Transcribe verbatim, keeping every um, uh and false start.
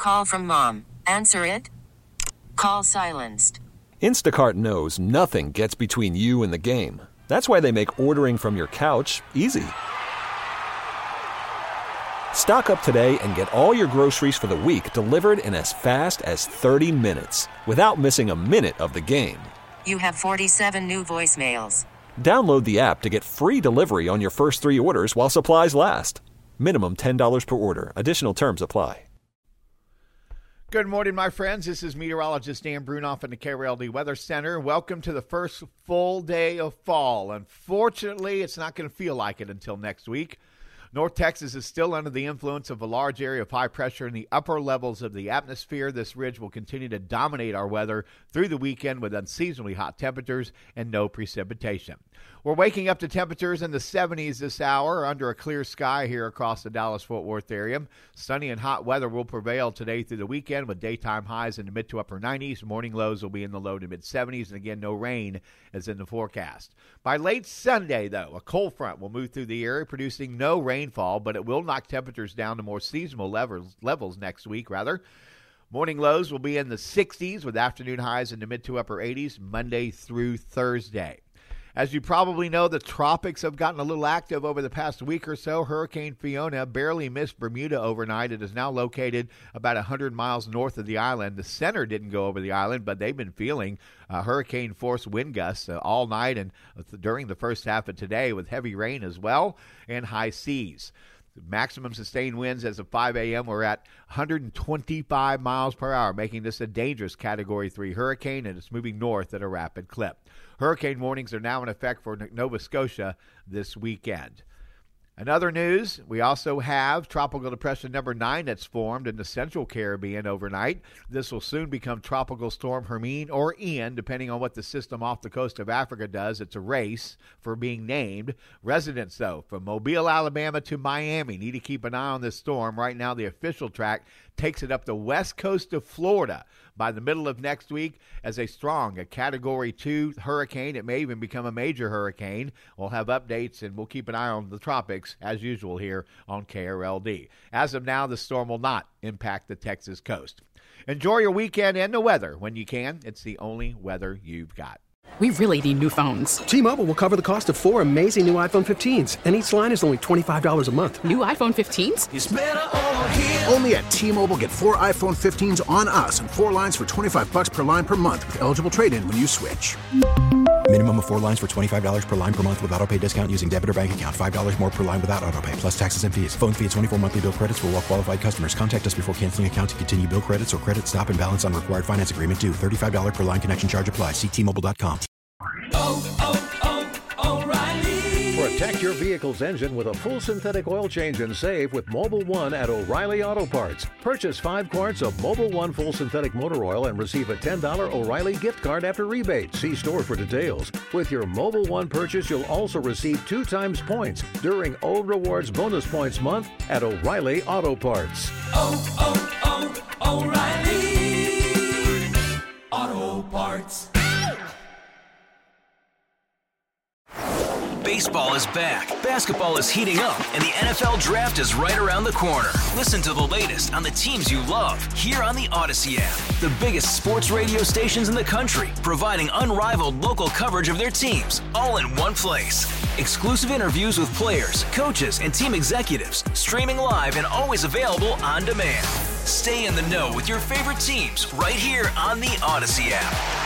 call from mom. Answer it. Call silenced. Instacart knows nothing gets between you and the game. That's why they make ordering from your couch easy. Stock up today and get all your groceries for the week delivered in as fast as thirty minutes without missing a minute of the game. You have forty-seven new voicemails. Download the app to get free delivery on your first three orders while supplies last. Minimum ten dollars per order. Additional terms apply. Good morning, my friends. This is meteorologist Dan Brunoff in the K R L D Weather Center. Welcome to the first full day of fall. Unfortunately, it's not going to feel like it until next week. North Texas is still under the influence of a large area of high pressure in the upper levels of the atmosphere. This ridge will continue to dominate our weather through the weekend with unseasonably hot temperatures and no precipitation. We're waking up to temperatures in the seventies this hour under a clear sky here across the Dallas-Fort Worth area. Sunny and hot weather will prevail today through the weekend with daytime highs in the mid to upper nineties. Morning lows will be in the low to mid seventies. And again, no rain is in the forecast. By late Sunday, though, a cold front will move through the area, producing no rainfall, but it will knock temperatures down to more seasonal levels, levels next week, rather. Morning lows will be in the sixties with afternoon highs in the mid to upper eighties Monday through Thursday. As you probably know, the tropics have gotten a little active over the past week or so. Hurricane Fiona barely missed Bermuda overnight. It is now located about one hundred miles north of the island. The center didn't go over the island, but they've been feeling uh, hurricane-force wind gusts uh, all night and during the first half of today with heavy rain as well and high seas. The maximum sustained winds as of five a.m. were at one hundred twenty-five miles per hour, making this a dangerous Category three hurricane, and it's moving north at a rapid clip. Hurricane warnings are now in effect for Nova Scotia this weekend. In other news, we also have Tropical Depression number nine that's formed in the central Caribbean overnight. This will soon become Tropical Storm Hermine or Ian, depending on what the system off the coast of Africa does. It's a race for being named. Residents, though, from Mobile, Alabama to Miami need to keep an eye on this storm. Right now, the official track takes it up the west coast of Florida by the middle of next week as a strong, a Category two hurricane. It may even become a major hurricane. We'll have updates, and we'll keep an eye on the tropics, as usual, here on K R L D. As of now, the storm will not impact the Texas coast. Enjoy your weekend and the weather when you can. It's the only weather you've got. We really need new phones. T-Mobile will cover the cost of four amazing new iPhone fifteens, and each line is only twenty-five dollars a month. New iPhone fifteens? It's better over here. Only at T-Mobile, get four iPhone fifteens on us and four lines for twenty-five dollars per line per month with eligible trade-in when you switch. Minimum of four lines for twenty-five dollars per line per month with autopay discount using debit or bank account. five dollars more per line without autopay, plus taxes and fees. Phone fee at twenty-four monthly bill credits for well-qualified customers. Contact us before canceling account to continue bill credits or credit stop and balance on required finance agreement due. thirty-five dollars per line connection charge applies. See T Mobile dot com. Oh, oh, oh, O'Reilly. Protect your vehicle's engine with a full synthetic oil change and save with Mobil one at O'Reilly Auto Parts. Purchase five quarts of Mobil one full synthetic motor oil and receive a ten dollars O'Reilly gift card after rebate. See store for details. With your Mobil one purchase, you'll also receive two times points during O Rewards Bonus Points Month at O'Reilly Auto Parts. Oh, oh, oh, O'Reilly Auto Parts. Baseball is back, basketball is heating up, and the N F L Draft is right around the corner. Listen to the latest on the teams you love here on the Odyssey app. The biggest sports radio stations in the country, providing unrivaled local coverage of their teams, all in one place. Exclusive interviews with players, coaches, and team executives, streaming live and always available on demand. Stay in the know with your favorite teams right here on the Odyssey app.